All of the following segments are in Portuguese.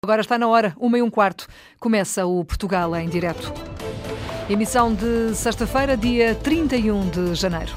Agora está na hora, 1h15. Começa o Portugal em direto. Emissão de sexta-feira, dia 31 de janeiro.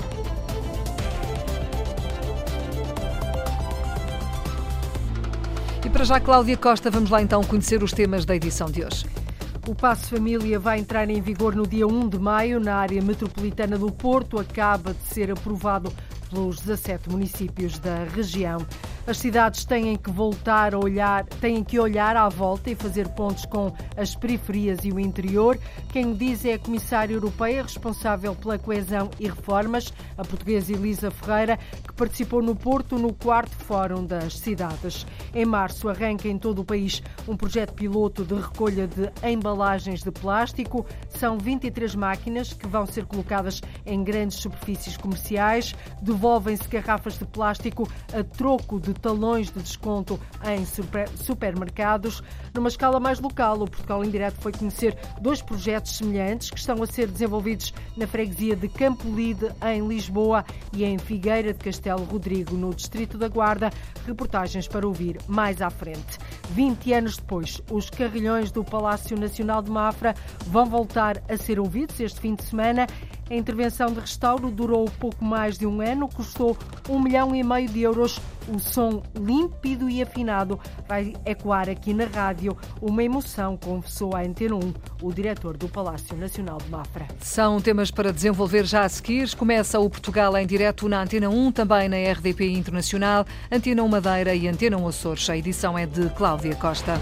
E para já, Cláudia Costa, vamos lá então conhecer os temas da edição de hoje. O Passo Família vai entrar em vigor no dia 1 de maio na área metropolitana do Porto. Acaba de ser aprovado pelos 17 municípios da região. As cidades têm que olhar à volta e fazer pontos com as periferias e o interior. Quem o diz é a Comissária Europeia responsável pela coesão e reformas, a portuguesa Elisa Ferreira, que participou no Porto no 4º Fórum das Cidades. Em março arranca em todo o país um projeto piloto de recolha de embalagens de plástico. São 23 máquinas que vão ser colocadas em grandes superfícies comerciais. Devolvem-se garrafas de plástico a troco de talões de desconto em supermercados. Numa escala mais local, o Portugal em Direto foi conhecer 2 projetos semelhantes que estão a ser desenvolvidos na freguesia de Campolide, em Lisboa, e em Figueira de Castelo Rodrigo, no Distrito da Guarda. Reportagens para ouvir mais à frente. 20 anos depois, os carrilhões do Palácio Nacional de Mafra vão voltar a ser ouvidos este fim de semana. A intervenção de restauro durou pouco mais de um ano, custou 1,5 milhão de euros. O som límpido e afinado vai ecoar aqui na rádio. Uma emoção, confessou à Antena 1 o diretor do Palácio Nacional de Mafra. São temas para desenvolver já a seguir. Começa o Portugal em direto na Antena 1, também na RDP Internacional, Antena 1 Madeira e Antena 1 Açores. A edição é de Cláudia Costa.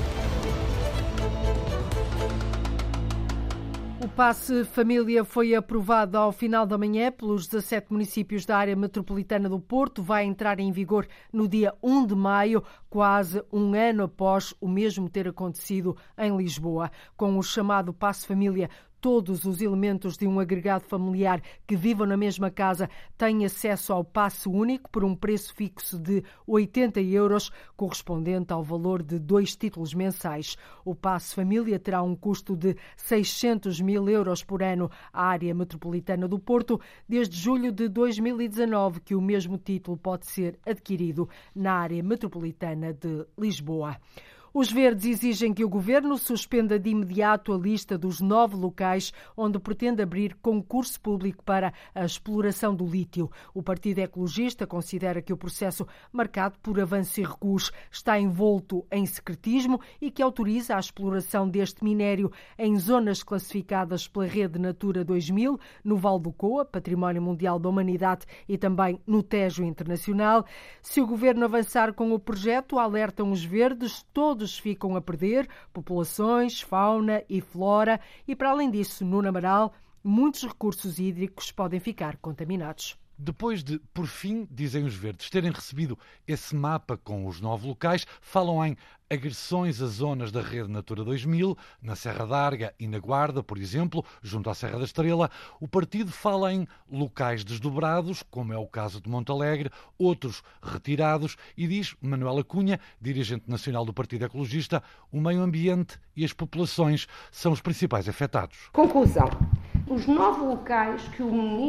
O Passe Família foi aprovado ao final da manhã pelos 17 municípios da área metropolitana do Porto. Vai entrar em vigor no dia 1 de maio, quase um ano após o mesmo ter acontecido em Lisboa. Com o chamado Passe Família, todos os elementos de um agregado familiar que vivam na mesma casa têm acesso ao passe único por um preço fixo de 80 euros, correspondente ao valor de 2 títulos mensais. O passe família terá um custo de 600 mil euros por ano à área metropolitana do Porto, desde julho de 2019, que o mesmo título pode ser adquirido na área metropolitana de Lisboa. Os Verdes exigem que o Governo suspenda de imediato a lista dos 9 locais onde pretende abrir concurso público para a exploração do lítio. O Partido Ecologista considera que o processo, marcado por avanços e recuos, está envolto em secretismo e que autoriza a exploração deste minério em zonas classificadas pela Rede Natura 2000, no Val do Coa, Património Mundial da Humanidade, e também no Tejo Internacional. Se o Governo avançar com o projeto, alertam os Verdes, todos ficam a perder, populações, fauna e flora, e para além disso, no Amaral, muitos recursos hídricos podem ficar contaminados. Depois de, por fim, dizem os Verdes, terem recebido esse mapa com os 9 locais, falam em agressões a zonas da Rede Natura 2000, na Serra d'Arga e na Guarda, por exemplo, junto à Serra da Estrela. O partido fala em locais desdobrados, como é o caso de Montalegre, outros retirados, e diz Manuela Cunha, dirigente nacional do Partido Ecologista, o meio ambiente e as populações são os principais afetados. Conclusão. Os 9 locais que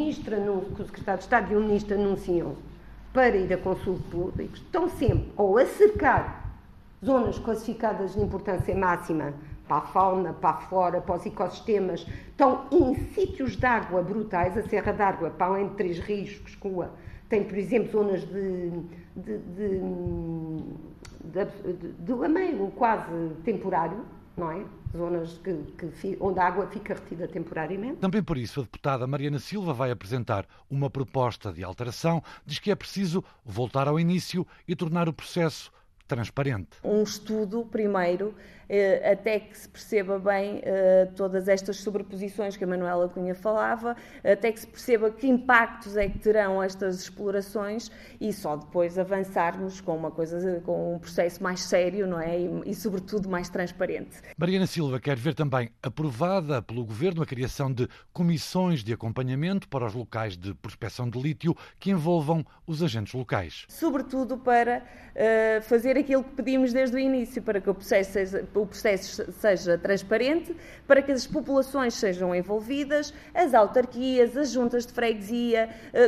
que o Secretário de Estado e o Ministro anunciam para ir a consulta pública estão sempre ou a cercar zonas classificadas de importância máxima para a fauna, para a flora, para os ecossistemas, estão em sítios de água brutais. A Serra d'Água, para além de 3 rios que escoa, tem, por exemplo, zonas de lameiro quase temporário, não é? Zonas onde a água fica retida temporariamente. Também por isso, a deputada Mariana Silva vai apresentar uma proposta de alteração. Diz que é preciso voltar ao início e tornar o processo transparente. Um estudo, primeiro, até que se perceba bem todas estas sobreposições que a Manuela Cunha falava, até que se perceba que impactos é que terão estas explorações, e só depois avançarmos com um processo mais sério, não é? E sobretudo mais transparente. Mariana Silva quer ver também aprovada pelo Governo a criação de comissões de acompanhamento para os locais de prospecção de lítio que envolvam os agentes locais. Sobretudo para fazer fazer aquilo que pedimos desde o início, para que o processo seja transparente, para que as populações sejam envolvidas, as autarquias, as juntas de freguesia,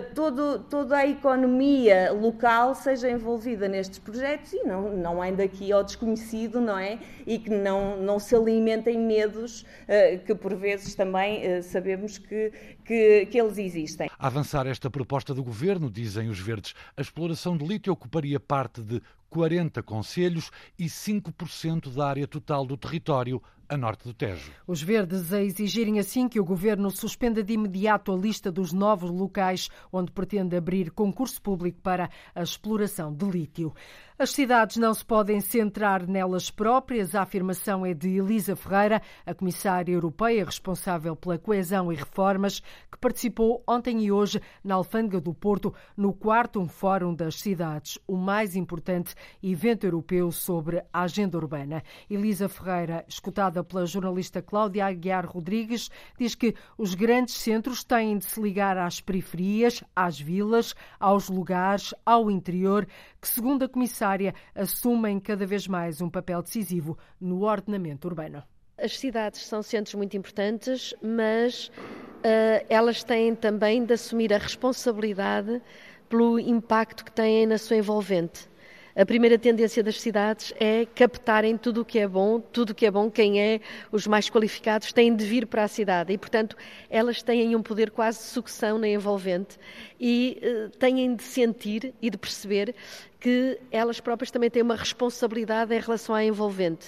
toda a economia local seja envolvida nestes projetos e não ande aqui ao desconhecido, não é? E que não se alimentem medos que por vezes também sabemos que eles existem. A avançar esta proposta do Governo, dizem os Verdes, a exploração de lítio ocuparia parte de 40 concelhos e 5% da área total do território a norte do Tejo. Os Verdes a exigirem assim que o Governo suspenda de imediato a lista dos novos locais onde pretende abrir concurso público para a exploração de lítio. As cidades não se podem centrar nelas próprias. A afirmação é de Elisa Ferreira, a comissária europeia responsável pela coesão e reformas, que participou ontem e hoje na Alfândega do Porto, no 4º Fórum das Cidades, o mais importante evento europeu sobre a agenda urbana. Elisa Ferreira, escutada pela jornalista Cláudia Aguiar Rodrigues, diz que os grandes centros têm de se ligar às periferias, às vilas, aos lugares, ao interior, que, segundo a comissária, assumem cada vez mais um papel decisivo no ordenamento urbano. As cidades são centros muito importantes, mas elas têm também de assumir a responsabilidade pelo impacto que têm na sua envolvente. A primeira tendência das cidades é captarem tudo o que é bom, quem é os mais qualificados têm de vir para a cidade e, portanto, elas têm um poder quase de sucção na envolvente e têm de sentir e de perceber que elas próprias também têm uma responsabilidade em relação à envolvente,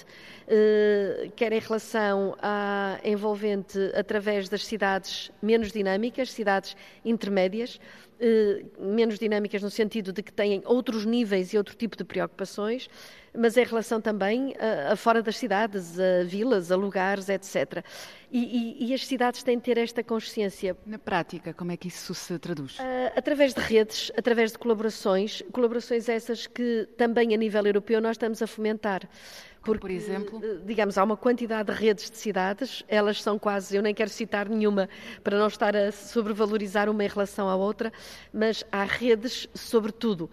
quer em relação à envolvente através das cidades menos dinâmicas, cidades intermédias, menos dinâmicas no sentido de que têm outros níveis e outro tipo de preocupações, mas em relação também a fora das cidades, a vilas, a lugares, etc. E as cidades têm de ter esta consciência. Na prática, como é que isso se traduz? Através de redes, através de colaborações essas que também a nível europeu nós estamos a fomentar. Porque, por exemplo? Digamos, há uma quantidade de redes de cidades, elas são quase, eu nem quero citar nenhuma para não estar a sobrevalorizar uma em relação à outra, mas há redes sobre tudo,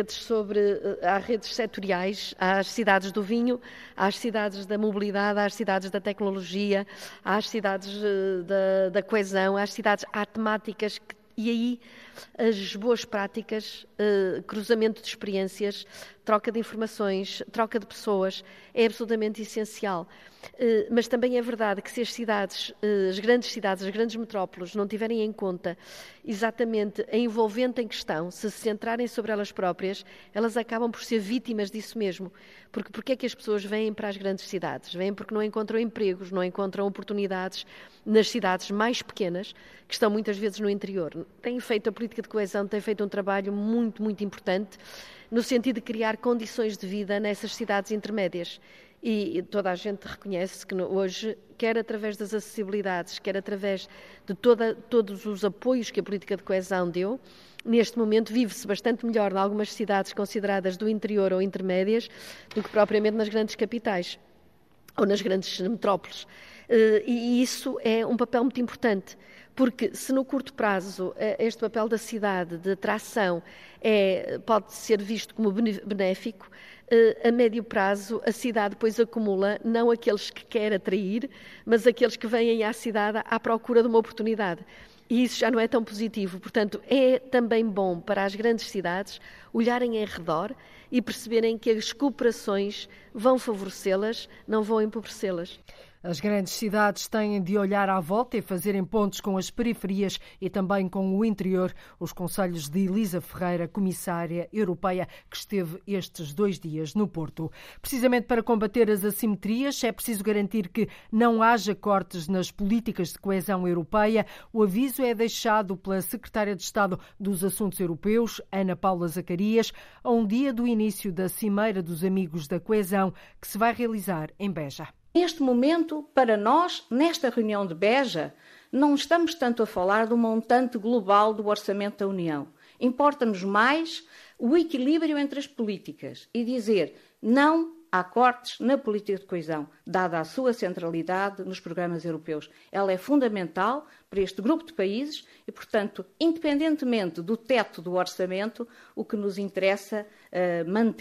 há redes setoriais, há as cidades do vinho, há as cidades da mobilidade, há as cidades da tecnologia, há as cidades da coesão, há as cidades temáticas e aí as boas práticas, cruzamento de experiências, troca de informações, troca de pessoas, é absolutamente essencial. Mas também é verdade que se as cidades, as grandes metrópoles, não tiverem em conta exatamente a envolvente em questão, se centrarem sobre elas próprias, elas acabam por ser vítimas disso mesmo. Porque é que as pessoas vêm para as grandes cidades? Vêm porque não encontram empregos, não encontram oportunidades nas cidades mais pequenas, que estão muitas vezes no interior. Tem feito a política de coesão, tem feito um trabalho muito, muito importante no sentido de criar condições de vida nessas cidades intermédias. E toda a gente reconhece que hoje, quer através das acessibilidades, quer através de todos os apoios que a política de coesão deu, neste momento vive-se bastante melhor em algumas cidades consideradas do interior ou intermédias do que propriamente nas grandes capitais ou nas grandes metrópoles. E isso é um papel muito importante, porque se no curto prazo este papel da cidade de atração pode ser visto como benéfico, a médio prazo a cidade depois acumula não aqueles que quer atrair, mas aqueles que vêm à cidade à procura de uma oportunidade. E isso já não é tão positivo. Portanto, é também bom para as grandes cidades olharem em redor e perceberem que as cooperações vão favorecê-las, não vão empobrecê-las. As grandes cidades têm de olhar à volta e fazerem pontos com as periferias e também com o interior. Os conselhos de Elisa Ferreira, comissária europeia, que esteve estes 2 dias no Porto. Precisamente para combater as assimetrias, é preciso garantir que não haja cortes nas políticas de coesão europeia. O aviso é deixado pela secretária de Estado dos Assuntos Europeus, Ana Paula Zacarias, a um dia do início da Cimeira dos Amigos da Coesão, que se vai realizar em Beja. Neste momento, para nós, nesta reunião de Beja, não estamos tanto a falar do montante global do orçamento da União. Importa-nos mais o equilíbrio entre as políticas e dizer não há cortes na política de coesão, dada a sua centralidade nos programas europeus. Ela é fundamental para este grupo de países e, portanto, independentemente do teto do orçamento, o que nos interessa manter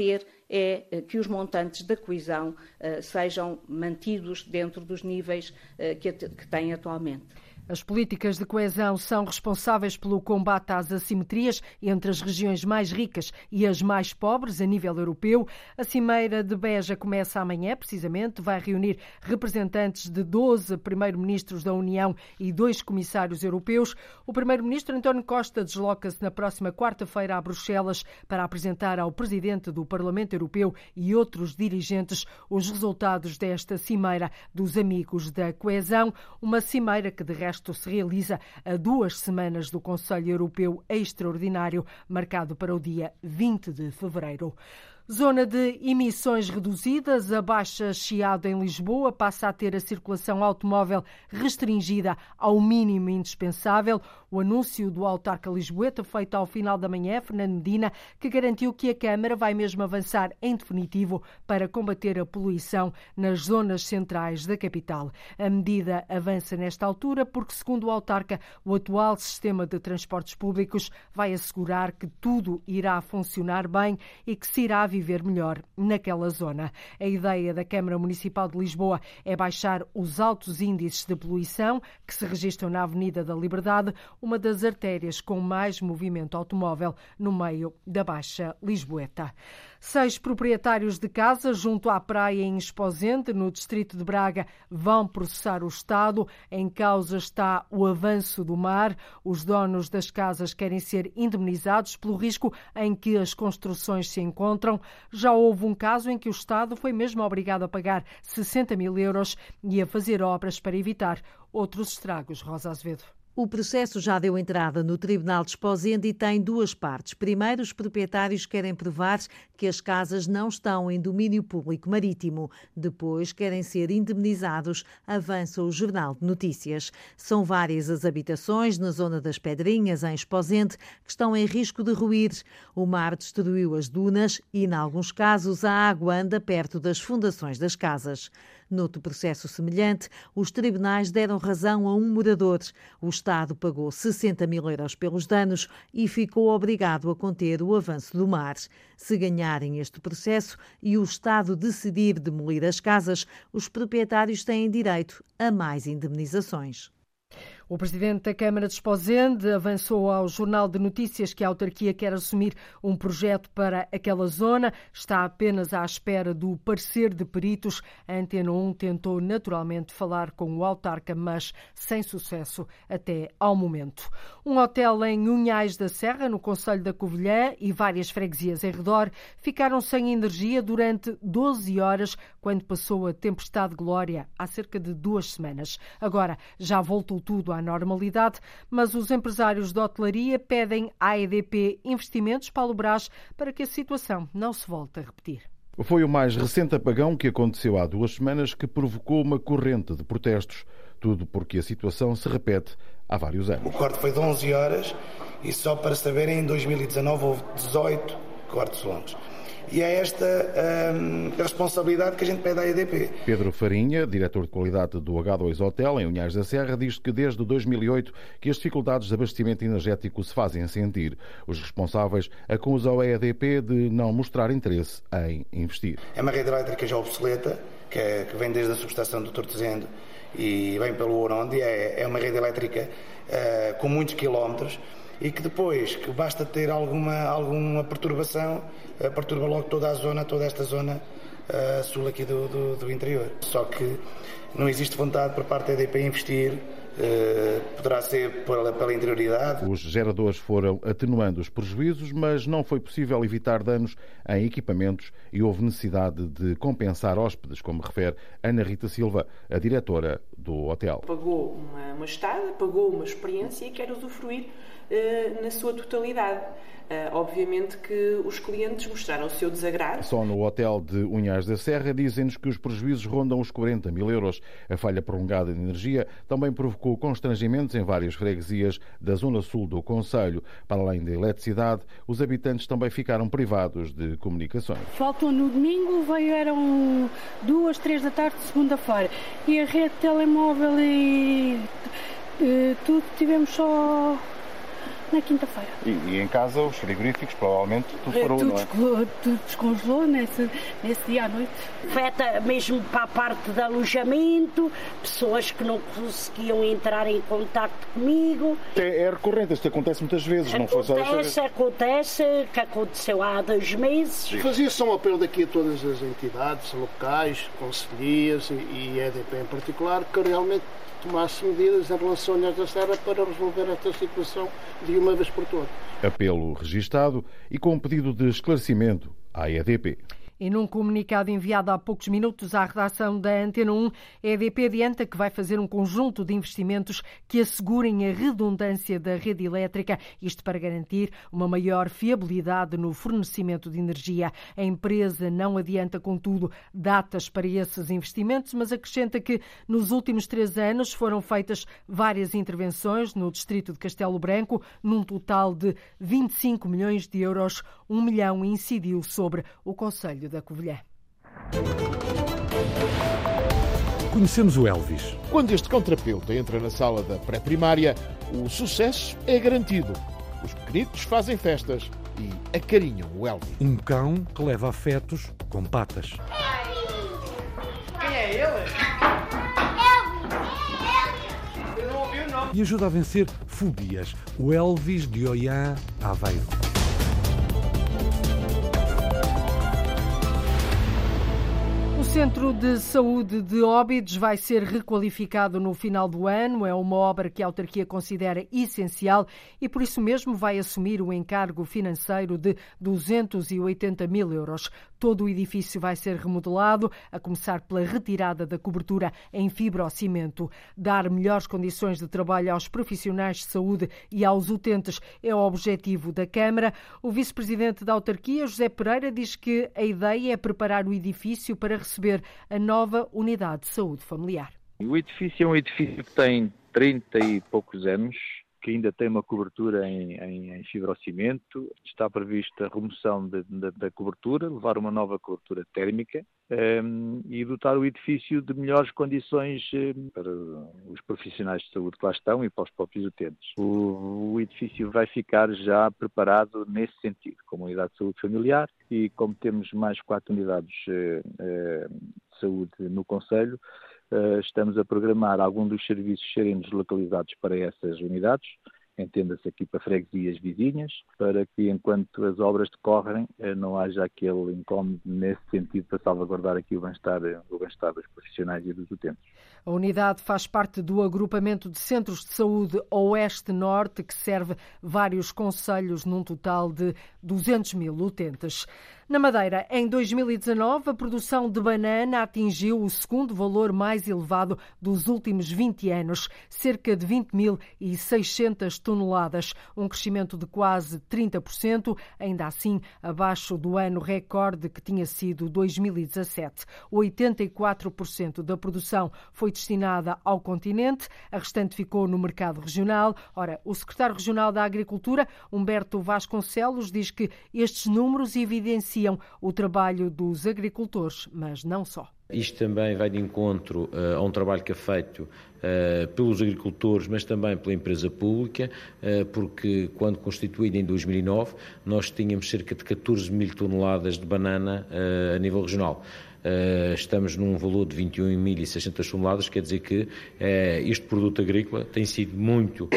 é que os montantes da coesão sejam mantidos dentro dos níveis que têm atualmente. As políticas de coesão são responsáveis pelo combate às assimetrias entre as regiões mais ricas e as mais pobres a nível europeu. A Cimeira de Beja começa amanhã, precisamente. Vai reunir representantes de 12 primeiros-ministros da União e 2 comissários europeus. O primeiro-ministro António Costa desloca-se na próxima quarta-feira a Bruxelas para apresentar ao presidente do Parlamento Europeu e outros dirigentes os resultados desta Cimeira dos Amigos da Coesão. Uma cimeira que, de resto, se realiza a 2 semanas do Conselho Europeu Extraordinário, marcado para o dia 20 de fevereiro. Zona de emissões reduzidas, a Baixa Chiado em Lisboa passa a ter a circulação automóvel restringida ao mínimo indispensável. O anúncio do autarca lisboeta, feito ao final da manhã, Fernando Medina, que garantiu que a Câmara vai mesmo avançar em definitivo para combater a poluição nas zonas centrais da capital. A medida avança nesta altura porque, segundo o autarca, o atual sistema de transportes públicos vai assegurar que tudo irá funcionar bem e que se irá viver melhor naquela zona. A ideia da Câmara Municipal de Lisboa é baixar os altos índices de poluição que se registram na Avenida da Liberdade, uma das artérias com mais movimento automóvel no meio da Baixa Lisboeta. 6 proprietários de casas junto à praia em Esposende, no distrito de Braga, vão processar o Estado. Em causa está o avanço do mar. Os donos das casas querem ser indemnizados pelo risco em que as construções se encontram. Já houve um caso em que o Estado foi mesmo obrigado a pagar 60 mil euros e a fazer obras para evitar outros estragos. Rosa Azevedo. O processo já deu entrada no Tribunal de Esposende e tem 2 partes. Primeiro, os proprietários querem provar que as casas não estão em domínio público marítimo. Depois, querem ser indemnizados, avança o Jornal de Notícias. São várias as habitações na zona das Pedrinhas, em Esposende, que estão em risco de ruir. O mar destruiu as dunas e, em alguns casos, a água anda perto das fundações das casas. Noutro processo semelhante, os tribunais deram razão a um morador. O Estado pagou 60 mil euros pelos danos e ficou obrigado a conter o avanço do mar. Se ganharem este processo e o Estado decidir demolir as casas, os proprietários têm direito a mais indemnizações. O presidente da Câmara de Esposende avançou ao Jornal de Notícias que a autarquia quer assumir um projeto para aquela zona. Está apenas à espera do parecer de peritos. A Antena 1 tentou naturalmente falar com o autarca, mas sem sucesso até ao momento. Um hotel em Unhais da Serra, no concelho da Covilhã, e várias freguesias em redor ficaram sem energia durante 12 horas quando passou a tempestade Glória, há cerca de 2 semanas. Agora já voltou tudo à normalidade, mas os empresários de hotelaria pedem à EDP investimentos, Paulo Brás, para que a situação não se volte a repetir. Foi o mais recente apagão que aconteceu há 2 semanas que provocou uma corrente de protestos. Tudo porque a situação se repete há vários anos. O corte foi de 11 horas e, só para saberem, em 2019 houve 18 cortes longos. E é esta a responsabilidade que a gente pede à EDP. Pedro Farinha, diretor de qualidade do H2 Hotel, em Unhais da Serra, diz que desde 2008 que as dificuldades de abastecimento energético se fazem sentir. Os responsáveis acusam a EDP de não mostrar interesse em investir. É uma rede elétrica já obsoleta, que vem desde a subestação do Tortezendo e vem pelo Orondi. É uma rede elétrica com muitos quilómetros, e que depois, que basta ter alguma perturbação, perturba logo toda esta zona sul aqui do interior. Só que não existe vontade por parte da EDP investir, poderá ser pela interioridade. Os geradores foram atenuando os prejuízos, mas não foi possível evitar danos em equipamentos e houve necessidade de compensar hóspedes, como refere Ana Rita Silva, a diretora do hotel. Pagou uma estada, pagou uma experiência e quer usufruir na sua totalidade. Obviamente que os clientes mostraram o seu desagrado. Só no hotel de Unhais da Serra dizem-nos que os prejuízos rondam os 40 mil euros. A falha prolongada de energia também provocou constrangimentos em várias freguesias da zona sul do concelho. Para além da eletricidade, os habitantes também ficaram privados de comunicações. Faltou no domingo, eram 2, 3 da tarde de segunda-feira. E a rede de telemóvel e tudo tivemos só na quinta-feira. E em casa, os frigoríficos, provavelmente, tudo parou, não é? Tudo descongelou nesse dia à noite. Afeta mesmo para a parte de alojamento, pessoas que não conseguiam entrar em contacto comigo. É recorrente, isto acontece muitas vezes, não foi só desta vez. Acontece, que aconteceu há 2 meses. Fazia-se um apelo daqui a todas as entidades locais, concelhias e EDP em particular, que realmente tomasse medidas em relação a esta serra para resolver esta situação de uma vez por todas. Apelo registado e com pedido de esclarecimento à EDP. E num comunicado enviado há poucos minutos à redação da Antena 1, a EDP adianta que vai fazer um conjunto de investimentos que assegurem a redundância da rede elétrica, isto para garantir uma maior fiabilidade no fornecimento de energia. A empresa não adianta, contudo, datas para esses investimentos, mas acrescenta que nos últimos 3 anos foram feitas várias intervenções no distrito de Castelo Branco, num total de 25 milhões de euros. 1 milhão incidiu sobre o concelho da Covilhã. Conhecemos o Elvis. Quando este contrapeuta entra na sala da pré-primária, o sucesso é garantido. Os pequenitos fazem festas e acarinham o Elvis. Um cão que leva afetos com patas. Quem é ele? Elvis! Eu não ouvi o nome. E ajuda a vencer fobias. O Elvis de Oiã, Aveiro. O Centro de Saúde de Óbidos vai ser requalificado no final do ano. É uma obra que a autarquia considera essencial e, por isso mesmo, vai assumir o encargo financeiro de 280 mil euros. Todo o edifício vai ser remodelado, a começar pela retirada da cobertura em fibrocimento. Dar melhores condições de trabalho aos profissionais de saúde e aos utentes é o objetivo da Câmara. O vice-presidente da autarquia, José Pereira, diz que a ideia é preparar o edifício para receber a nova unidade de saúde familiar. O edifício é um edifício que tem 30 e poucos anos, que ainda tem uma cobertura em fibrocimento. Está prevista a remoção da cobertura, levar uma nova cobertura térmica e dotar o edifício de melhores condições para os profissionais de saúde que lá estão e para os próprios utentes. O edifício vai ficar já preparado nesse sentido, como unidade de saúde familiar, e como temos mais 4 unidades de saúde no concelho, estamos a programar alguns dos serviços serem deslocalizados para essas unidades, entenda-se aqui para freguesias vizinhas, para que enquanto as obras decorrem não haja aquele incómodo nesse sentido para salvaguardar aqui o bem-estar dos profissionais e dos utentes. A unidade faz parte do agrupamento de centros de saúde Oeste-Norte, que serve vários concelhos num total de 200 mil utentes. Na Madeira, em 2019, a produção de banana atingiu o segundo valor mais elevado dos últimos 20 anos, cerca de 20.600 toneladas, um crescimento de quase 30%, ainda assim abaixo do ano recorde que tinha sido 2017. 84% da produção foi destinada ao continente, a restante ficou no mercado regional. Ora, o secretário regional da Agricultura, Humberto Vasconcelos, diz que estes números evidenciam o trabalho dos agricultores, mas não só. Isto também vai de encontro a um trabalho que é feito pelos agricultores, mas também pela empresa pública, porque quando constituída em 2009, nós tínhamos cerca de 14 mil toneladas de banana a nível regional. Estamos num valor de 21.600 toneladas, quer dizer que este produto agrícola tem sido muito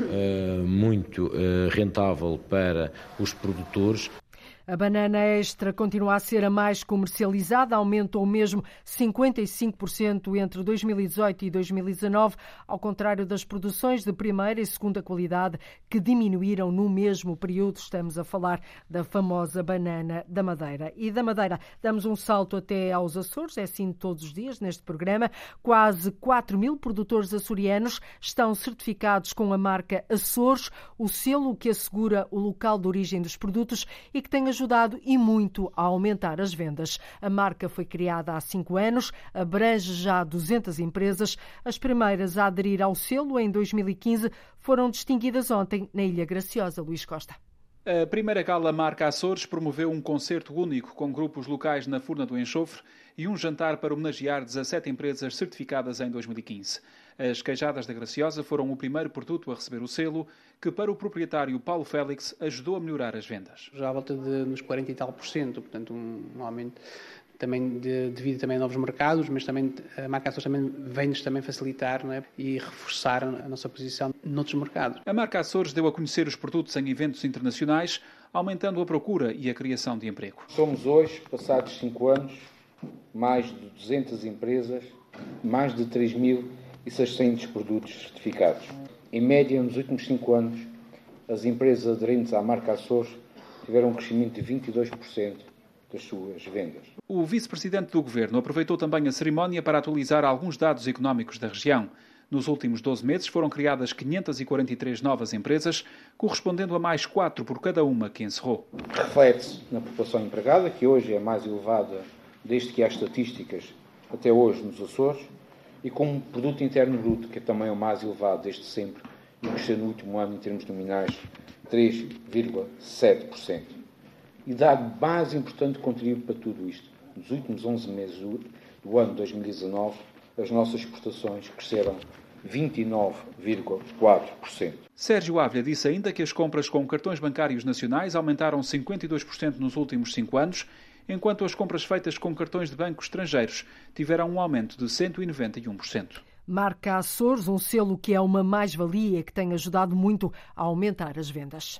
rentável para os produtores. A banana extra continua a ser a mais comercializada, aumentou mesmo 55% entre 2018 e 2019, ao contrário das produções de primeira e segunda qualidade que diminuíram no mesmo período. Estamos a falar da famosa banana da Madeira. E da Madeira damos um salto até aos Açores, é assim todos os dias neste programa. Quase 4 mil produtores açorianos estão certificados com a marca Açores, o selo que assegura o local de origem dos produtos e que tem ajudado e muito a aumentar as vendas. A marca foi criada há 5 anos, abrange já 200 empresas. As primeiras a aderir ao selo em 2015 foram distinguidas ontem na Ilha Graciosa. Luís Costa. A primeira gala Marca Açores promoveu um concerto único com grupos locais na Furna do Enxofre e um jantar para homenagear 17 empresas certificadas em 2015. As queijadas da Graciosa foram o primeiro produto a receber o selo, que para o proprietário Paulo Félix ajudou a melhorar as vendas. Já à volta nos 40 e tal %, portanto um aumento também devido também a novos mercados, mas também a marca Açores também vem-nos também facilitar, não é? E reforçar a nossa posição noutros mercados. A marca Açores deu a conhecer os produtos em eventos internacionais, aumentando a procura e a criação de emprego. Somos hoje, passados 5 anos, mais de 200 empresas, mais de 3.600 produtos certificados. Em média, nos últimos 5 anos, as empresas aderentes à marca Açores tiveram um crescimento de 22% das suas vendas. O vice-presidente do Governo aproveitou também a cerimónia para atualizar alguns dados económicos da região. Nos últimos 12 meses foram criadas 543 novas empresas, correspondendo a mais 4 por cada uma que encerrou. Reflete-se na população empregada, que hoje é a mais elevada desde que há estatísticas até hoje nos Açores, e com um produto interno bruto, que é também o mais elevado desde sempre, e cresceu no último ano em termos nominais 3,7%. E dado mais importante contributo para tudo isto, nos últimos 11 meses do ano 2019, as nossas exportações cresceram 29,4%. Sérgio Ávila disse ainda que as compras com cartões bancários nacionais aumentaram 52% nos últimos 5 anos, enquanto as compras feitas com cartões de bancos estrangeiros tiveram um aumento de 191%. Marca Açores, um selo que é uma mais-valia que tem ajudado muito a aumentar as vendas.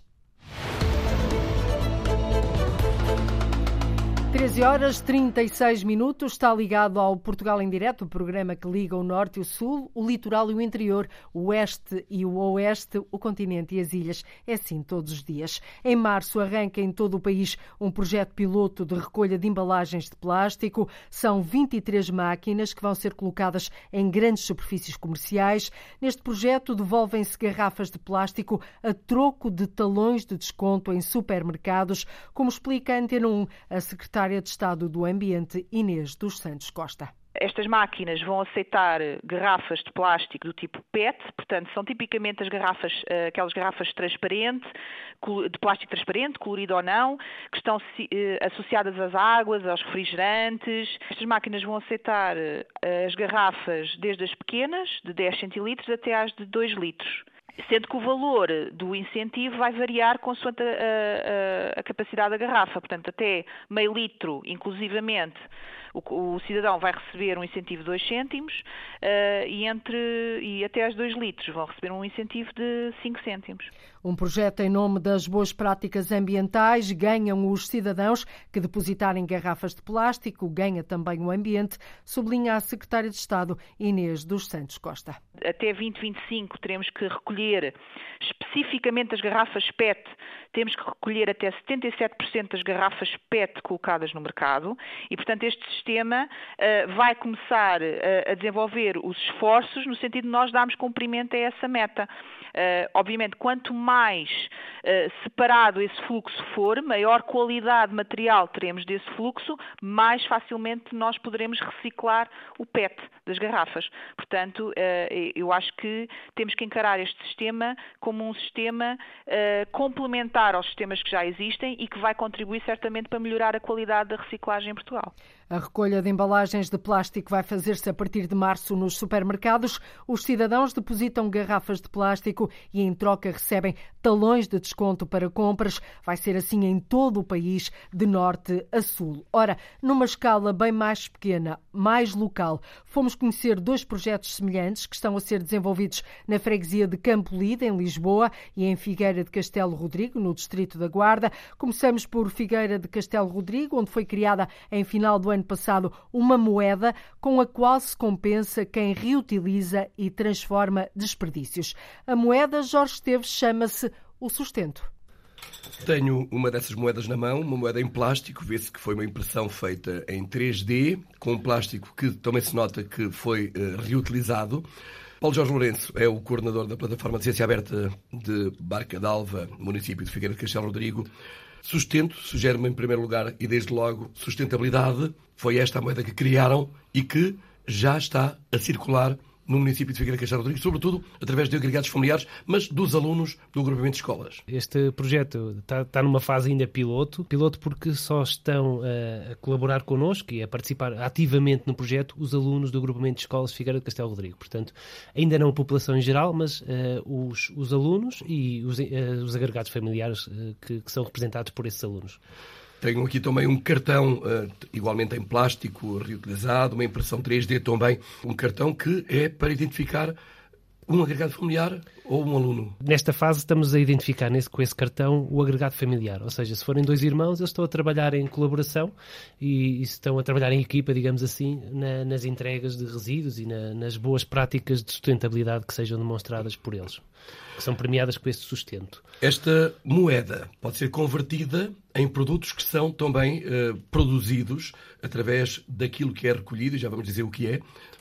13h36, está ligado ao Portugal em Direto, o programa que liga o Norte e o Sul, o litoral e o interior, o Oeste e o Oeste, o continente e as ilhas. É assim todos os dias. Em março arranca em todo o país um projeto piloto de recolha de embalagens de plástico. São 23 máquinas que vão ser colocadas em grandes superfícies comerciais. Neste projeto devolvem-se garrafas de plástico a troco de talões de desconto em supermercados, como explica a Antena 1, a secretária de Estado do Ambiente, Inês dos Santos Costa. Estas máquinas vão aceitar garrafas de plástico do tipo PET, portanto são tipicamente as garrafas, aquelas garrafas transparentes, de plástico transparente, colorido ou não, que estão associadas às águas, aos refrigerantes. Estas máquinas vão aceitar as garrafas desde as pequenas, de 10 centilitros, até às de 2 litros. Sendo que o valor do incentivo vai variar consoante a capacidade da garrafa. Portanto, até meio litro, inclusivamente, o cidadão vai receber um incentivo de 2 cêntimos e até aos 2 litros vão receber um incentivo de 5 cêntimos. Um projeto em nome das boas práticas ambientais. Ganham os cidadãos que depositarem garrafas de plástico, ganha também o ambiente, sublinha a secretária de Estado, Inês dos Santos Costa. Até 2025 teremos que recolher especificamente as garrafas PET, temos que recolher até 77% das garrafas PET colocadas no mercado e, portanto, este sistema vai começar a desenvolver os esforços no sentido de nós darmos cumprimento a essa meta. Obviamente, quanto mais separado esse fluxo for, maior qualidade material teremos desse fluxo, mais facilmente nós poderemos reciclar o PET das garrafas. Portanto, eu acho que temos que encarar este sistema como um sistema complementar aos sistemas que já existem e que vai contribuir certamente para melhorar a qualidade da reciclagem em Portugal. A recolha de embalagens de plástico vai fazer-se a partir de março nos supermercados. Os cidadãos depositam garrafas de plástico e, em troca, recebem talões de desconto para compras. Vai ser assim em todo o país, de norte a sul. Ora, numa escala bem mais pequena, mais local, fomos conhecer 2 projetos semelhantes que estão a ser desenvolvidos na freguesia de Campolide, em Lisboa, e em Figueira de Castelo Rodrigo, no distrito da Guarda. Começamos por Figueira de Castelo Rodrigo, onde foi criada, em final do ano passado, uma moeda com a qual se compensa quem reutiliza e transforma desperdícios. A moeda, Jorge Esteves, chama-se o Sustento. Tenho uma dessas moedas na mão, uma moeda em plástico, vê-se que foi uma impressão feita em 3D, com um plástico que também se nota que foi reutilizado. Paulo Jorge Lourenço é o coordenador da plataforma de ciência aberta de Barca d'Alva, município de Figueira de Castelo Rodrigo. Sustento sugere-me, em primeiro lugar, e desde logo, sustentabilidade. Foi esta a moeda que criaram e que já está a circular no município de Figueira de Castelo Rodrigues, sobretudo através de agregados familiares, mas dos alunos do agrupamento de escolas. Este projeto está numa fase ainda piloto porque só estão a colaborar connosco e a participar ativamente no projeto os alunos do agrupamento de escolas de Figueira de Castelo Rodrigues. Portanto, ainda não a população em geral, mas os alunos e os agregados familiares que são representados por esses alunos. Tenho aqui também um cartão, igualmente em plástico, reutilizado, uma impressão 3D também, um cartão que é para identificar um agregado familiar ou um aluno. Nesta fase estamos a identificar com esse cartão o agregado familiar, ou seja, se forem 2 irmãos, eles estão a trabalhar em colaboração e estão a trabalhar em equipa, digamos assim, nas entregas de resíduos e nas boas práticas de sustentabilidade que sejam demonstradas por eles, que são premiadas com esse sustento. Esta moeda pode ser convertida em produtos que são também produzidos através daquilo que é recolhido, e já vamos dizer o que é,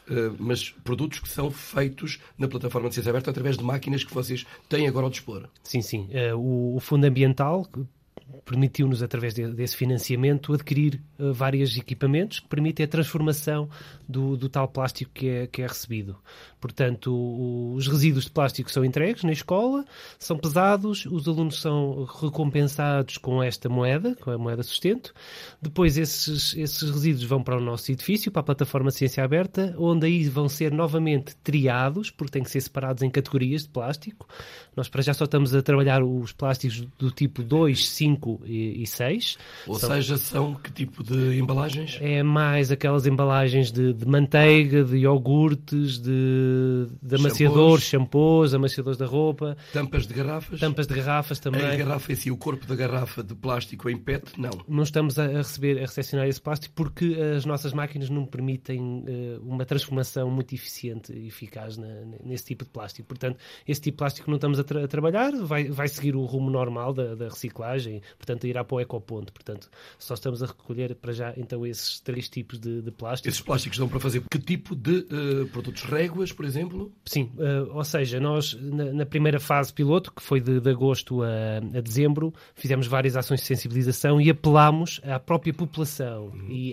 mas produtos que são feitos na plataforma de Ciência Aberta através de máquinas que vocês têm agora ao dispor. Sim. O Fundo Ambiental permitiu-nos, através desse financiamento, adquirir vários equipamentos que permitem a transformação do tal plástico que é recebido. Portanto, os resíduos de plástico são entregues na escola, são pesados, os alunos são recompensados com esta moeda, com a moeda sustento. Depois esses resíduos vão para o nosso edifício, para a plataforma de Ciência Aberta, onde aí vão ser novamente triados, porque têm que ser separados em categorias de plástico. Nós para já só estamos a trabalhar os plásticos do tipo 2, 5 e 6. Ou seja, são que tipo de embalagens? É mais aquelas embalagens de manteiga, de iogurtes, de amaciadores, shampoos, amaciadores da roupa. Tampas de garrafas? Tampas de garrafas também. A garrafa em si, o corpo da garrafa de plástico em PET, não? Não estamos a recepcionar esse plástico porque as nossas máquinas não permitem uma transformação muito eficiente e eficaz nesse tipo de plástico. Portanto, esse tipo de plástico não estamos a trabalhar, vai seguir o rumo normal da reciclagem, portanto, irá para o ecoponto. Portanto, só estamos a recolher para já, então, esses 3 tipos de plástico. Esses plásticos dão para fazer que tipo de produtos? Réguas, por exemplo? Sim, ou seja, nós na primeira fase piloto, que foi de agosto a dezembro, fizemos várias ações de sensibilização e apelámos à própria população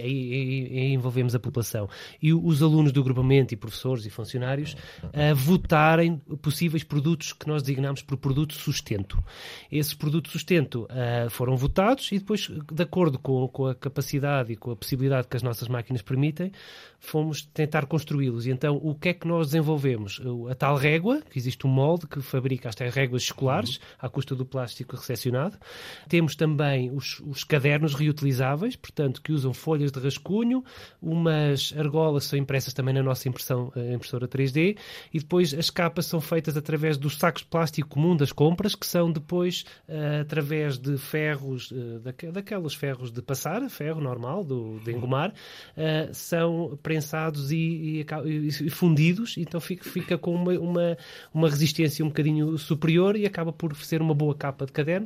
e envolvemos a população. E os alunos do agrupamento e professores e funcionários a votarem possíveis produtos que nós designamos por produto sustento. Esses produtos sustento foram votados e depois, de acordo com a capacidade e com a possibilidade que as nossas máquinas permitem, fomos tentar construí-los. E então, o que é que nós desenvolvemos? A tal régua, que existe um molde que fabrica as tais réguas escolares, à custa do plástico recepcionado. Temos também os cadernos reutilizáveis, portanto, que usam folhas de rascunho, umas argolas são impressas também na nossa impressora 3D, e depois as capas são feitas através dos sacos de plástico comum das compras, que são depois, através de ferros, daqueles ferros de passar, ferro normal, de engomar, são prensados e fundidos, então fica com uma resistência um bocadinho superior e acaba por ser uma boa capa de caderno.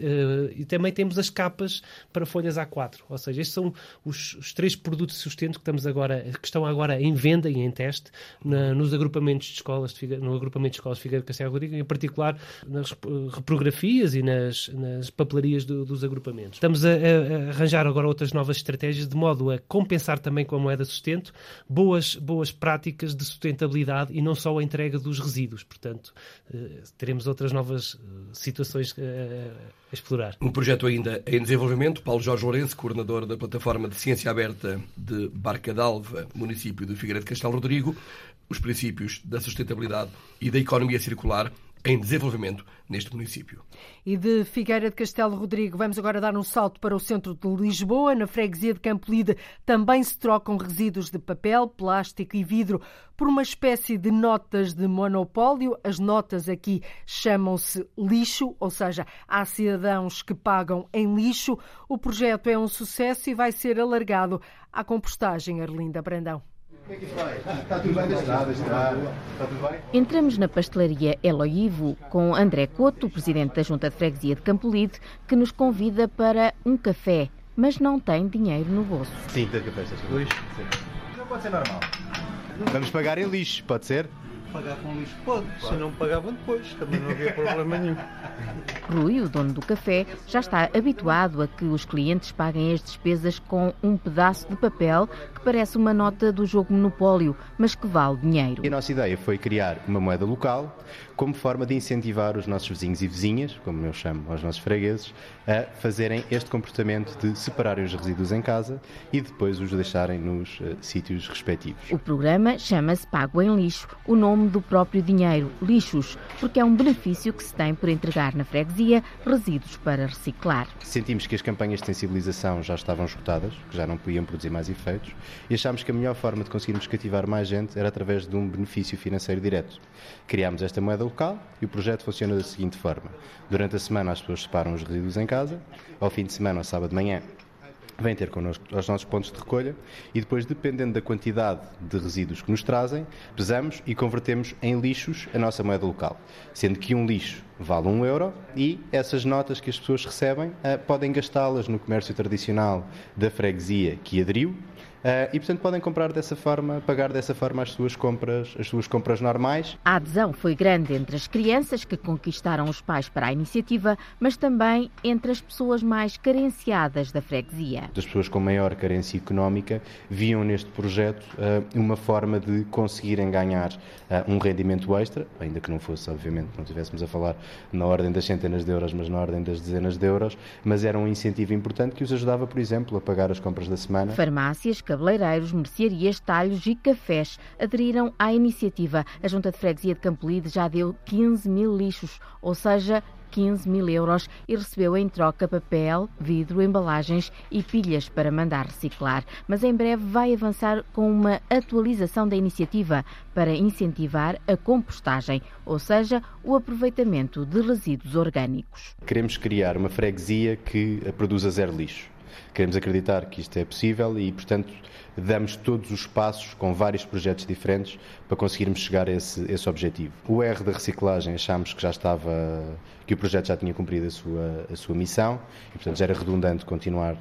E também temos as capas para folhas A4, ou seja, estes são os 3 produtos de sustento que estão agora em venda e em teste nos agrupamentos de escolas no agrupamento de escolas de Figueira de Castelo Rodrigues, em particular nas reprografias e nas papelarias dos agrupamentos. Estamos a arranjar agora outras novas estratégias de modo a compensar também com a moeda sustento boas práticas de sustentabilidade e não só a entrega dos resíduos. Portanto, teremos outras novas situações a explorar. Um projeto ainda em desenvolvimento. Paulo Jorge Lourenço, coordenador da plataforma de Ciência Aberta de Barca d'Alva, município de Figueira de Castelo Rodrigo, os princípios da sustentabilidade e da economia circular em desenvolvimento neste município. E de Figueira de Castelo Rodrigo vamos agora dar um salto para o centro de Lisboa. Na freguesia de Campolide também se trocam resíduos de papel, plástico e vidro por uma espécie de notas de monopólio. As notas aqui chamam-se lixo, ou seja, há cidadãos que pagam em lixo. O projeto é um sucesso e vai ser alargado à compostagem. Arlinda Brandão. Como é que isso vai? Está tudo bem? Está tudo bem? Entramos na pastelaria Eloivo com André Couto, presidente da Junta de Freguesia de Campolide, que nos convida para um café, mas não tem dinheiro no bolso. Sim, ter café, está dois. Não pode ser normal. Vamos pagar em lixo, pode ser? pagar com lixo? Pode, claro. Se não pagavam depois, também não havia problema nenhum. Rui, o dono do café, já está habituado a que os clientes paguem as despesas com um pedaço de papel que parece uma nota do jogo Monopólio, mas que vale dinheiro. A nossa ideia foi criar uma moeda local como forma de incentivar os nossos vizinhos e vizinhas, como eu chamo aos nossos fregueses, a fazerem este comportamento de separarem os resíduos em casa e depois os deixarem nos sítios respectivos. O programa chama-se Pago em Lixo, o nome do próprio dinheiro, lixos, porque é um benefício que se tem por entregar na freguesia resíduos para reciclar. Sentimos que as campanhas de sensibilização já estavam esgotadas, que já não podiam produzir mais efeitos, e achámos que a melhor forma de conseguirmos cativar mais gente era através de um benefício financeiro direto. Criámos esta moeda local e o projeto funciona da seguinte forma. Durante a semana as pessoas separam os resíduos em casa, ao fim de semana, ao sábado de manhã, vêm ter connosco aos nossos pontos de recolha e depois, dependendo da quantidade de resíduos que nos trazem, pesamos e convertemos em lixos a nossa moeda local. Sendo que um lixo vale €1 e essas notas que as pessoas recebem podem gastá-las no comércio tradicional da freguesia que aderiu. E, portanto, podem comprar dessa forma, pagar dessa forma as suas compras normais. A adesão foi grande entre as crianças que conquistaram os pais para a iniciativa, mas também entre as pessoas mais carenciadas da freguesia. As pessoas com maior carência económica viam neste projeto uma forma de conseguirem ganhar um rendimento extra, ainda que não fosse, obviamente, não estivéssemos a falar na ordem das centenas de euros, mas na ordem das dezenas de euros, mas era um incentivo importante que os ajudava, por exemplo, a pagar as compras da semana. Farmácias, cabeleireiros, mercearias, talhos e cafés aderiram à iniciativa. A Junta de Freguesia de Campolide já deu 15.000 lixos, ou seja, 15.000 euros, e recebeu em troca papel, vidro, embalagens e pilhas para mandar reciclar. Mas em breve vai avançar com uma atualização da iniciativa para incentivar a compostagem, ou seja, o aproveitamento de resíduos orgânicos. Queremos criar uma freguesia que produza zero lixo. Queremos acreditar que isto é possível e, portanto, damos todos os passos com vários projetos diferentes para conseguirmos chegar a esse objetivo. O R da reciclagem achámos que já estava, que o projeto já tinha cumprido a sua missão e, portanto, já era redundante continuar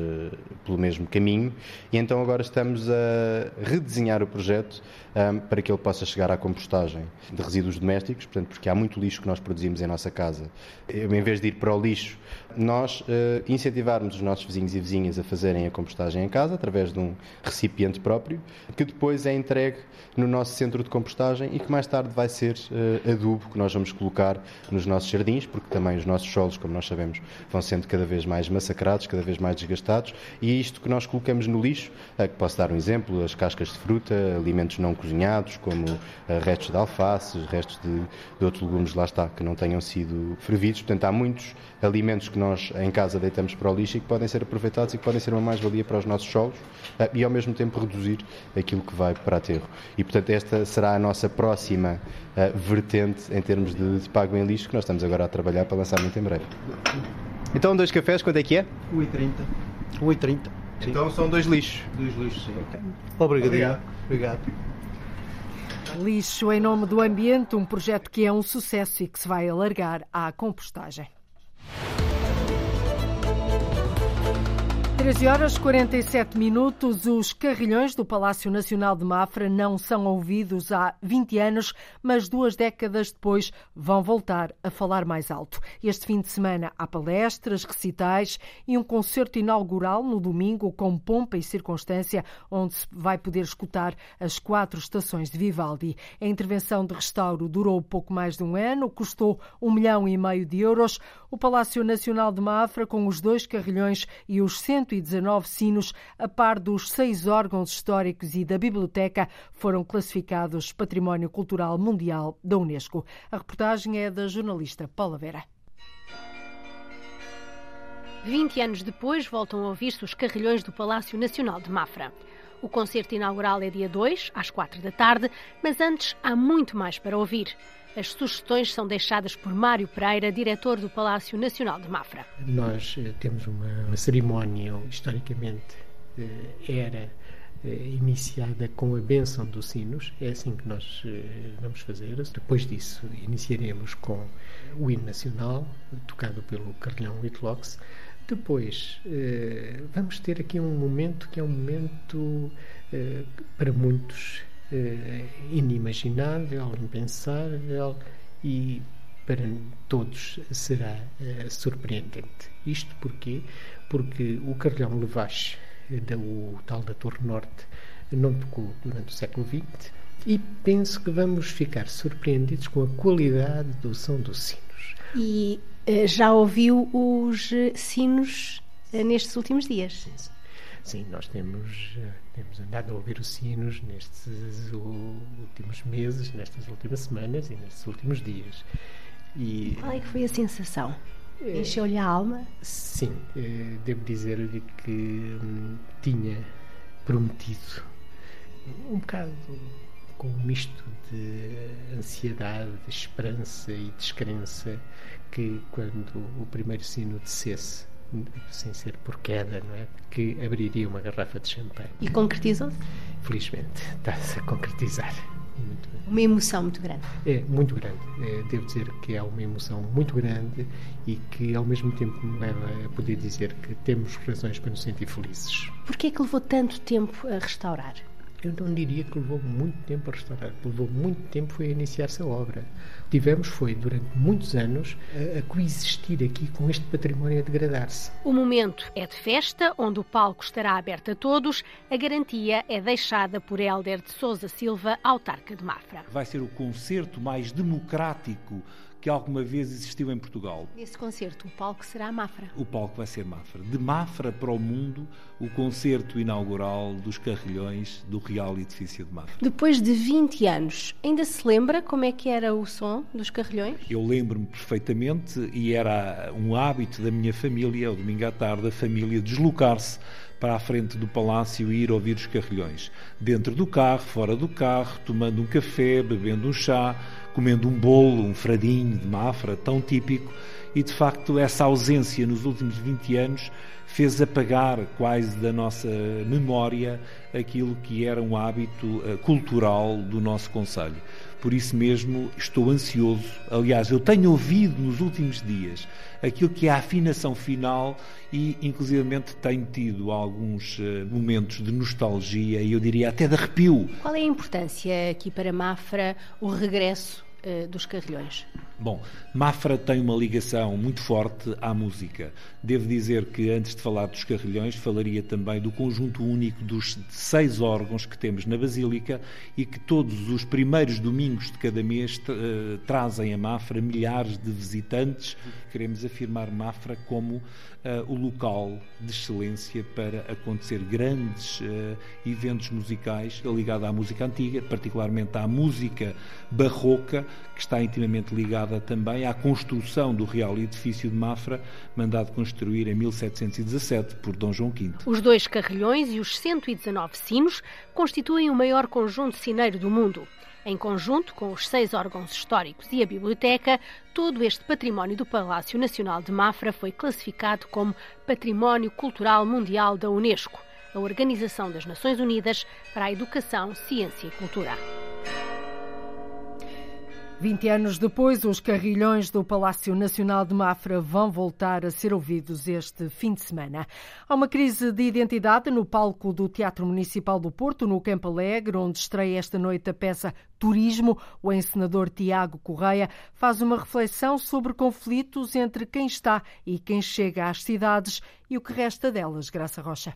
pelo mesmo caminho, e então agora estamos a redesenhar o projeto para que ele possa chegar à compostagem de resíduos domésticos, portanto, porque há muito lixo que nós produzimos em nossa casa. Em vez de ir para o lixo, nós incentivarmos os nossos vizinhos e vizinhas a fazerem a compostagem em casa através de um recipiente próprio, que depois é entregue no nosso centro de compostagem e que mais tarde vai ser adubo que nós vamos colocar nos nossos jardins, porque também os nossos solos, como nós sabemos, vão sendo cada vez mais massacrados, cada vez mais desgastados, e é isto que nós colocamos no lixo, que posso dar um exemplo, as cascas de fruta, alimentos não cozinhados, como restos de alface, restos de outros legumes, lá está, que não tenham sido fervidos. Portanto, há muitos alimentos que nós em casa deitamos para o lixo e que podem ser aproveitados e que podem ser uma mais-valia para os nossos solos e ao mesmo tempo reduzir aquilo que vai para aterro. E, portanto, esta será a nossa próxima vertente em termos de pago em lixo, que nós estamos agora a trabalhar para lançar muito em breve. Então, 2 cafés, quanto é que é? 1,30. 1,30. Então são 2 lixos. 2 lixos, sim. Okay. Obrigado. Lixo em nome do ambiente, um projeto que é um sucesso e que se vai alargar à compostagem. 13h47. Os carrilhões do Palácio Nacional de Mafra não são ouvidos há 20 anos, mas 2 décadas depois vão voltar a falar mais alto. Este fim de semana há palestras, recitais e um concerto inaugural no domingo com pompa e circunstância, onde se vai poder escutar as 4 estações de Vivaldi. A intervenção de restauro durou pouco mais de um ano, custou €1,5 milhão. O Palácio Nacional de Mafra, com os 2 carrilhões e os 119 sinos, a par dos 6 órgãos históricos e da biblioteca, foram classificados Património Cultural Mundial da Unesco. A reportagem é da jornalista Paula Vera. 20 anos depois, voltam a ouvir-se os carrilhões do Palácio Nacional de Mafra. O concerto inaugural é dia 2, às 4 da tarde, mas antes há muito mais para ouvir. As sugestões são deixadas por Mário Pereira, diretor do Palácio Nacional de Mafra. Nós temos uma cerimónia, historicamente era iniciada com a bênção dos sinos, é assim que nós vamos fazer. Depois disso, iniciaremos com o hino nacional, tocado pelo carrilhão Whitlock. Depois, vamos ter aqui um momento que é um momento, para muitos, inimaginável, impensável e para todos será surpreendente. Isto porquê? Porque o carrilhão Levache, o tal da Torre Norte, não tocou durante o século XX e penso que vamos ficar surpreendidos com a qualidade do som dos sinos. E já ouviu os sinos nestes últimos dias? Sim, nós temos andado a ouvir os sinos nestes últimos meses, nestas últimas semanas e nestes últimos dias. E qual é que foi a sensação? Encheu-lhe a alma? Sim, devo dizer-lhe que tinha prometido um bocado com um misto de ansiedade, de esperança e descrença que quando o primeiro sino descesse, sem ser por queda, não é? Que abriria uma garrafa de champanhe. E concretizou-se? Felizmente, está-se a concretizar. Uma emoção muito grande. É, muito grande. Devo dizer que é uma emoção muito grande e que ao mesmo tempo me leva a poder dizer que temos razões para nos sentir felizes. Porquê é que levou tanto tempo a restaurar? Eu não diria que levou muito tempo a restaurar. O que levou muito tempo foi a iniciar-se a obra. Tivemos, durante muitos anos, a coexistir aqui com este património a degradar-se. O momento é de festa, onde o palco estará aberto a todos. A garantia é deixada por Hélder de Sousa Silva, autarca de Mafra. Vai ser o concerto mais democrático que alguma vez existiu em Portugal. Nesse concerto, o palco será Mafra. O palco vai ser Mafra. De Mafra para o mundo, o concerto inaugural dos Carrilhões do Real Edifício de Mafra. Depois de 20 anos, ainda se lembra como é que era o som dos Carrilhões? Eu lembro-me perfeitamente e era um hábito da minha família, ao domingo à tarde, a família deslocar-se para a frente do palácio e ir ouvir os Carrilhões. Dentro do carro, fora do carro, tomando um café, bebendo um chá, comendo um bolo, um fradinho de Mafra, tão típico, e de facto essa ausência nos últimos 20 anos fez apagar quase da nossa memória aquilo que era um hábito cultural do nosso concelho. Por isso mesmo estou ansioso. Aliás, eu tenho ouvido nos últimos dias aquilo que é a afinação final e inclusivamente tenho tido alguns momentos de nostalgia e eu diria até de arrepio. Qual é a importância aqui para Mafra, o regresso dos Carrilhões? Bom, Mafra tem uma ligação muito forte à música. Devo dizer que antes de falar dos Carrilhões falaria também do conjunto único dos 6 órgãos que temos na Basílica e que todos os primeiros domingos de cada mês trazem a Mafra milhares de visitantes. Queremos afirmar Mafra como o local de excelência para acontecer grandes eventos musicais ligados à música antiga, particularmente à música barroca, que está intimamente ligada também à construção do Real Edifício de Mafra, mandado construir em 1717 por Dom João V. Os 2 carrilhões e os 119 sinos constituem o maior conjunto sineiro do mundo. Em conjunto com os 6 órgãos históricos e a biblioteca, todo este património do Palácio Nacional de Mafra foi classificado como Património Cultural Mundial da Unesco, a Organização das Nações Unidas para a Educação, Ciência e Cultura. 20 anos depois, os carrilhões do Palácio Nacional de Mafra vão voltar a ser ouvidos este fim de semana. Há uma crise de identidade no palco do Teatro Municipal do Porto, no Campo Alegre, onde estreia esta noite a peça Turismo. O encenador Tiago Correia faz uma reflexão sobre conflitos entre quem está e quem chega às cidades e o que resta delas. Graça Rocha.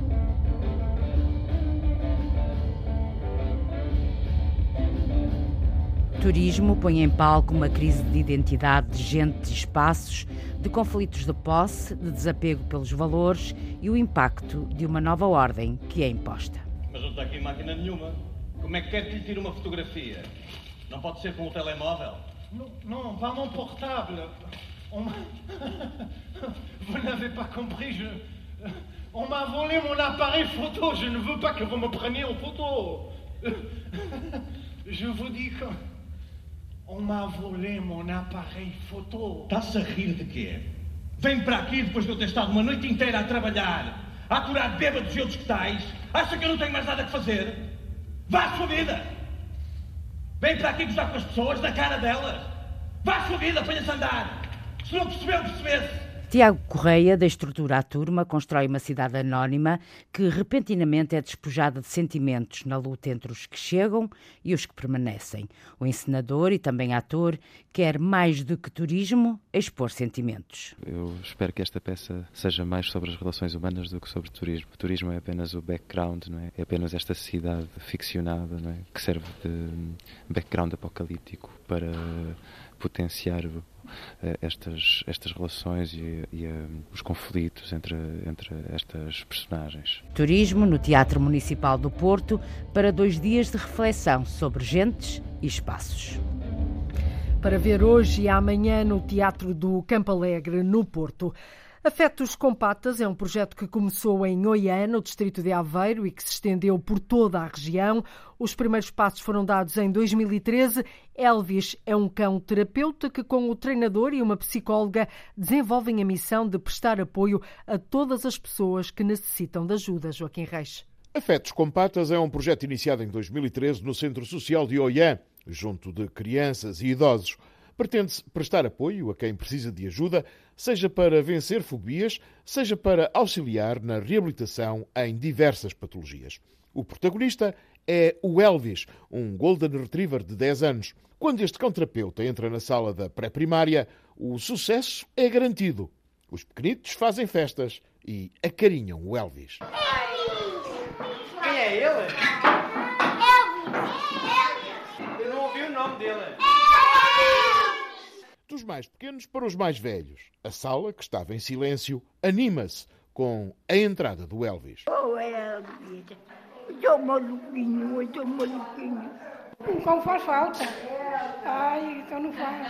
Turismo põe em palco uma crise de identidade de gente e espaços, de conflitos de posse, de desapego pelos valores e o impacto de uma nova ordem que é imposta. Mas não está aqui máquina nenhuma. Como é que quer que lhe tire uma fotografia? Não pode ser com o telemóvel? Non, pas mon portable. Vous n'avez pas compris, on m'a volé mon appareil photo. Je ne veux pas que vous me preniez en photo. Je vous dis que... On m'a volé mon appareil photo. Está-se a rir de quê? Vem para aqui depois de eu ter estado uma noite inteira a trabalhar, a curar bêbados e outros que tais. Acha que eu não tenho mais nada que fazer? Vá à sua vida! Vem para aqui gozar com as pessoas, na cara delas. Vá à sua vida, ponha-se a andar. Se não percebeu, percebesse. Tiago Correia, da Estrutura à Turma, constrói uma cidade anónima que repentinamente é despojada de sentimentos na luta entre os que chegam e os que permanecem. O encenador e também ator quer, mais do que turismo, expor sentimentos. Eu espero que esta peça seja mais sobre as relações humanas do que sobre turismo. O turismo é apenas o background, não é? É apenas esta cidade ficcionada, não é? Que serve de background apocalíptico para potenciar estas relações e os conflitos entre estas personagens. Turismo no Teatro Municipal do Porto para 2 dias de reflexão sobre gentes e espaços. Para ver hoje e amanhã no Teatro do Campo Alegre, no Porto. Afetos com Patas é um projeto que começou em Oiã, no distrito de Aveiro, e que se estendeu por toda a região. Os primeiros passos foram dados em 2013. Elvis é um cão terapeuta que, com o treinador e uma psicóloga, desenvolvem a missão de prestar apoio a todas as pessoas que necessitam de ajuda. Joaquim Reis. Afetos com Patas é um projeto iniciado em 2013 no Centro Social de Oiã, junto de crianças e idosos. Pretende-se prestar apoio a quem precisa de ajuda, seja para vencer fobias, seja para auxiliar na reabilitação em diversas patologias. O protagonista é o Elvis, um Golden Retriever de 10 anos. Quando este cão-terapeuta entra na sala da pré-primária, o sucesso é garantido. Os pequenitos fazem festas e acarinham o Elvis. Quem é ele? Eu não ouvi o nome dele. Dos mais pequenos para os mais velhos, a sala, que estava em silêncio, anima-se com a entrada do Elvis. Oh, Elvis, estou maluquinho. Um cão faz falta. Ai, então não faz.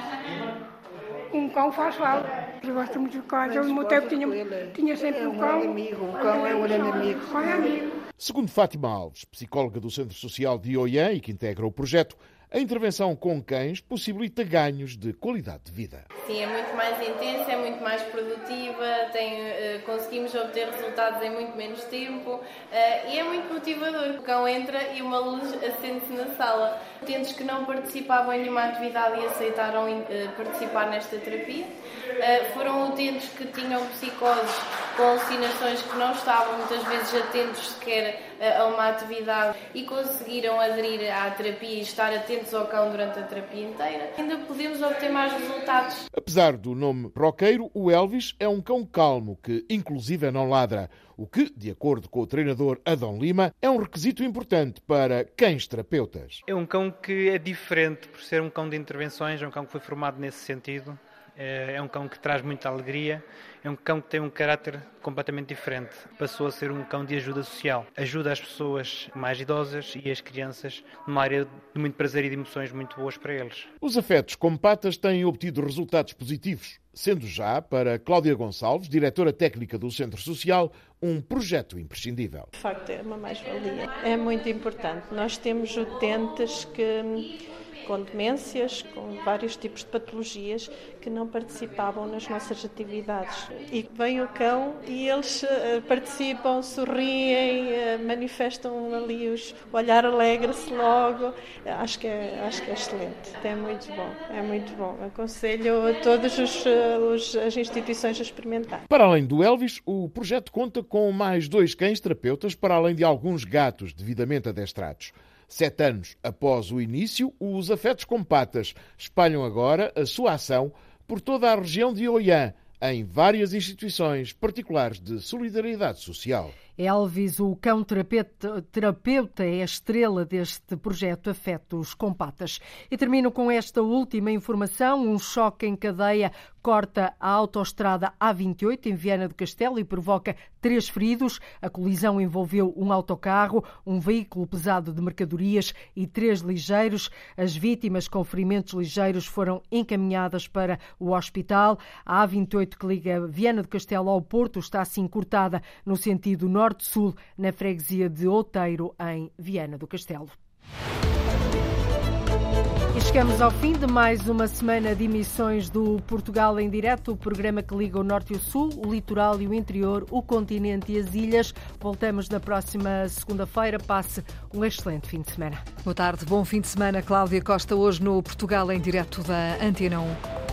Um cão faz falta. Eu gosto muito de cães. Eu no meu tempo tinha sempre um cão. Um cão é um amigo. Segundo Fátima Alves, psicóloga do Centro Social de Oiã e que integra o projeto, a intervenção com cães possibilita ganhos de qualidade de vida. Sim, é muito mais intensa, é muito mais produtiva, conseguimos obter resultados em muito menos tempo e é muito motivador. O cão entra e uma luz acende-se na sala. Utentes que não participavam em nenhuma atividade e aceitaram participar nesta terapia. Foram utentes que tinham psicoses com alucinações que não estavam muitas vezes atentos sequer a uma atividade e conseguiram aderir à terapia e estar atentos ao cão durante a terapia inteira. Ainda podemos obter mais resultados. Apesar do nome roqueiro, o Elvis é um cão calmo que inclusive não ladra, o que, de acordo com o treinador Adão Lima, é um requisito importante para cães terapeutas. É um cão que é diferente por ser um cão de intervenções, é um cão que foi formado nesse sentido. É um cão que traz muita alegria, é um cão que tem um caráter completamente diferente. Passou a ser um cão de ajuda social. Ajuda as pessoas mais idosas e as crianças numa área de muito prazer e de emoções muito boas para eles. Os afetos com patas têm obtido resultados positivos, sendo já, para Cláudia Gonçalves, diretora técnica do Centro Social, um projeto imprescindível. De facto, é uma mais-valia. É muito importante. Nós temos utentes com demências, com vários tipos de patologias que não participavam nas nossas atividades. E vem o cão e eles participam, sorriem, manifestam ali o olhar alegre-se logo. Acho que é excelente, é muito bom. Aconselho a todas as instituições a experimentar. Para além do Elvis, o projeto conta com mais 2 cães terapeutas, para além de alguns gatos devidamente adestrados. 7 anos após o início, os afetos com patas espalham agora a sua ação por toda a região de Oiã, em várias instituições particulares de solidariedade social. Elvis, o cão-terapeuta, é a estrela deste projeto Afetos com Patas. E termino com esta última informação. Um choque em cadeia corta a autoestrada A28 em Viana do Castelo e provoca 3 feridos. A colisão envolveu um autocarro, um veículo pesado de mercadorias e 3 ligeiros. As vítimas com ferimentos ligeiros foram encaminhadas para o hospital. A A28 que liga Viana do Castelo ao Porto está assim cortada no sentido norte-sul, na freguesia de Outeiro, em Viana do Castelo. E chegamos ao fim de mais uma semana de emissões do Portugal em Direto, o programa que liga o Norte e o Sul, o litoral e o interior, o continente e as ilhas. Voltamos na próxima segunda-feira. Passe um excelente fim de semana. Boa tarde, bom fim de semana. Cláudia Costa, hoje no Portugal em Direto da Antena 1.